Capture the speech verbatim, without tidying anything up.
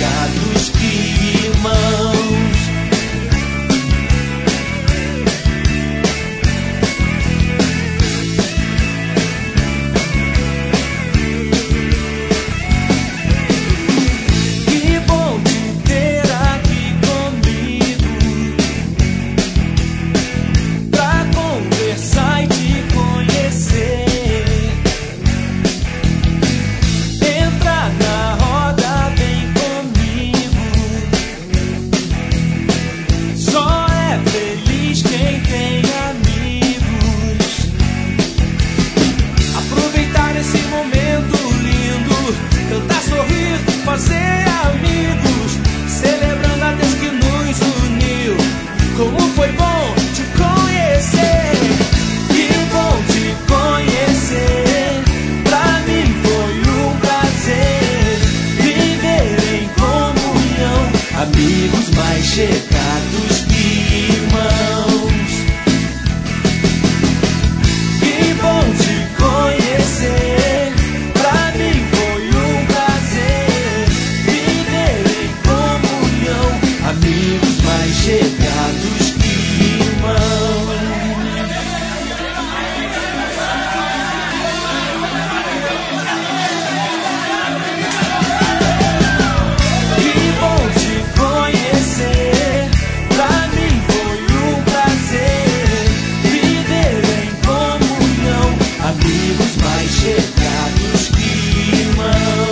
chegados que irmãos. Que bom te ter aqui comigo pra conversar e te conhecer. Entra na roda, vem comigo. Só é feliz quem tem amigos. Aproveitar esse momento lindo, cantar, sorrir, fazer amigos, celebrando a Deus que nos uniu. Como foi bom te conhecer, que bom te conhecer. Pra mim foi um prazer viver em comunhão, amigos mais chegados que irmãos. Que bom te conhecer, pra mim foi um prazer viver em comunhão, amigos mais chegados que irmãos. Que bom te conhecer, pra mim foi um prazer viver em comunhão, amigos mais chegados que irmãos.